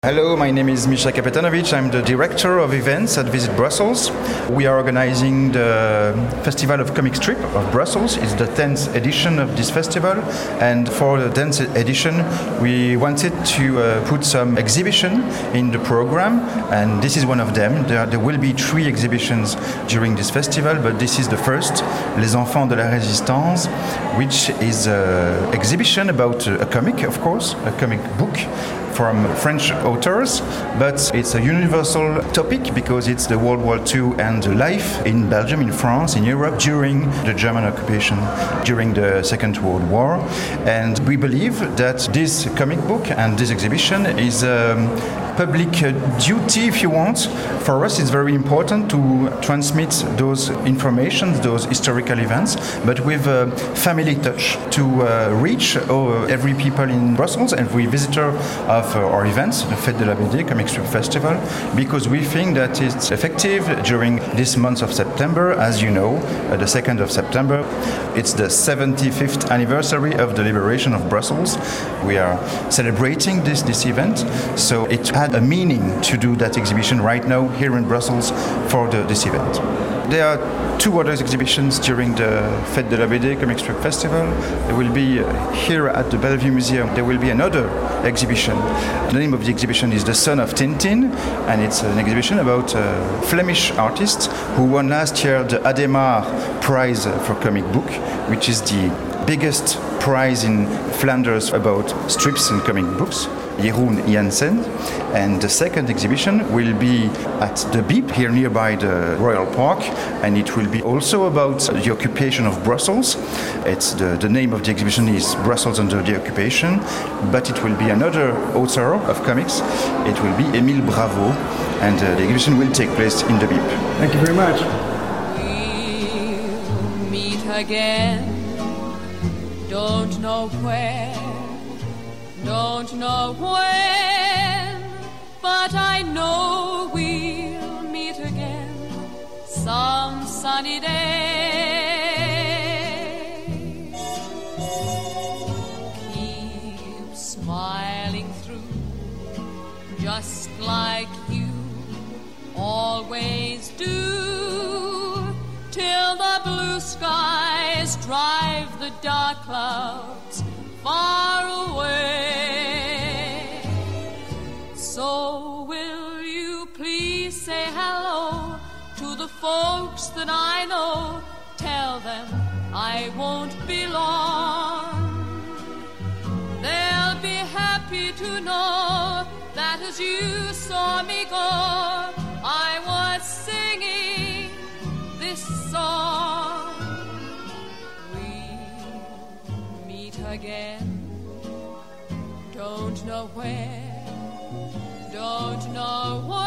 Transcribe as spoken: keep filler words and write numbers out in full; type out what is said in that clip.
Hello, my name is Misha Kapetanovic. I'm the director of events at Visit Brussels. We are organizing the Festival of Comic Strip of Brussels. It's the tenth edition of this festival, and for the tenth edition we wanted to uh, put some exhibition in the program, and this is one of them. There, there will be three exhibitions during this festival, but this is the first, Les Enfants de la Résistance, which is an exhibition about a comic, of course, a comic book from French authors, but it's a universal topic because it's the World War Two and life in Belgium, in France, in Europe during the German occupation, during the Second World War. And we believe that this comic book and this exhibition is a public duty, if you want. For us, it's very important to transmit those information, those historical events, but with a family touch, to uh, reach uh, every people in Brussels, every visitor of uh, our events, the Fête de la B D Comic Strip Festival, because we think that it's effective during this month of September. As you know, uh, the second of September, it's the seventy-fifth anniversary of the liberation of Brussels. We are celebrating this, this event, so it had a meaning to do that exhibition right now here in Brussels for the, this event. There are two other exhibitions during the Fête de la B D Comic Strip Festival. There will be uh, here at the Bellevue Museum, there will be another exhibition. The name of the exhibition is The Son of Tintin, and it's an exhibition about a Flemish artist who won last year the Ademar Prize for Comic Book, which is the biggest prize in Flanders about strips and comic books, Jeroen Janssen. And the second exhibition will be at the Beep, here nearby the Royal Park, and it will be also about the occupation of Brussels. It's the, the name of the exhibition is Brussels Under the Occupation, but it will be another author of comics. It will be Émile Bravo, and uh, the exhibition will take place in the Beep. Thank you very much. We'll meet again. Don't know where, don't know when, but I know we'll meet again some sunny day. Keep smiling through, just like you always do, till the blue skies drive the dark clouds far away. So will you please say hello to the folks that I know? Tell them I won't be long. They'll be happy to know that as you saw me go, I was singing this song. We'll meet again. Don't know where, don't know what.